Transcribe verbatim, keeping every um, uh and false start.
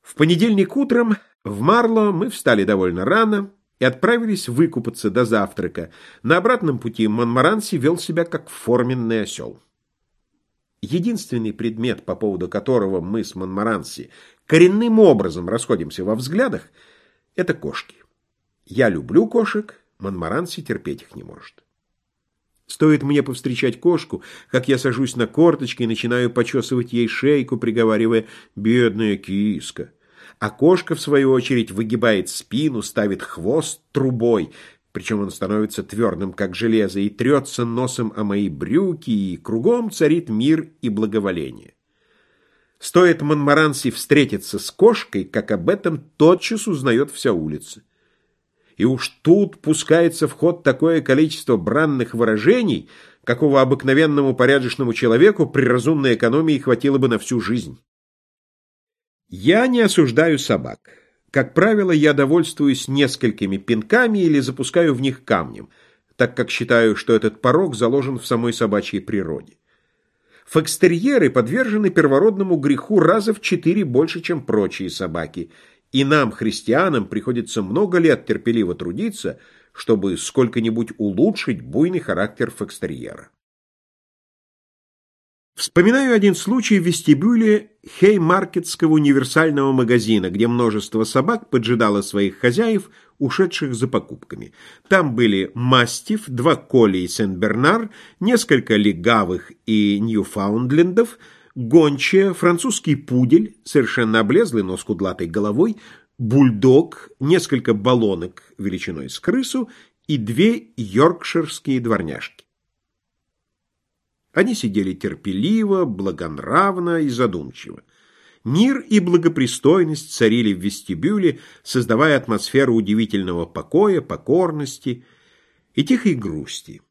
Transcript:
В понедельник утром в Марло мы встали довольно рано и отправились выкупаться до завтрака. На обратном пути Монмаранси вел себя как форменный осел. Единственный предмет, по поводу которого мы с Монмаранси коренным образом расходимся во взглядах, это кошки. Я люблю кошек, Монмаранси терпеть их не может. Стоит мне повстречать кошку, как я сажусь на корточки и начинаю почесывать ей шейку, приговаривая «бедная киска». А кошка, в свою очередь, выгибает спину, ставит хвост трубой, причем он становится твердым, как железо, и трется носом о мои брюки, и кругом царит мир и благоволение. Стоит Монмаранси встретиться с кошкой, как об этом тотчас узнает вся улица. И уж тут пускается в ход такое количество бранных выражений, какого обыкновенному порядочному человеку при разумной экономии хватило бы на всю жизнь. Я не осуждаю собак. Как правило, я довольствуюсь несколькими пинками или запускаю в них камнем, так как считаю, что этот порок заложен в самой собачьей природе. Фокстерьеры подвержены первородному греху раза в четыре больше, чем прочие собаки, и нам, христианам, приходится много лет терпеливо трудиться, чтобы сколько-нибудь улучшить буйный характер фокстерьера. Вспоминаю один случай в вестибюле Хеймаркетского универсального магазина, где множество собак поджидало своих хозяев, ушедших за покупками. Там были мастиф, два колли и сен-бернар, несколько легавых и ньюфаундлендов, гончая, французский пудель, совершенно облезлый, но с кудлатой головой, бульдог, несколько баллонок величиной с крысу и две йоркширские дворняжки. Они сидели терпеливо, благонравно и задумчиво. Мир и благопристойность царили в вестибюле, создавая атмосферу удивительного покоя, покорности и тихой грусти.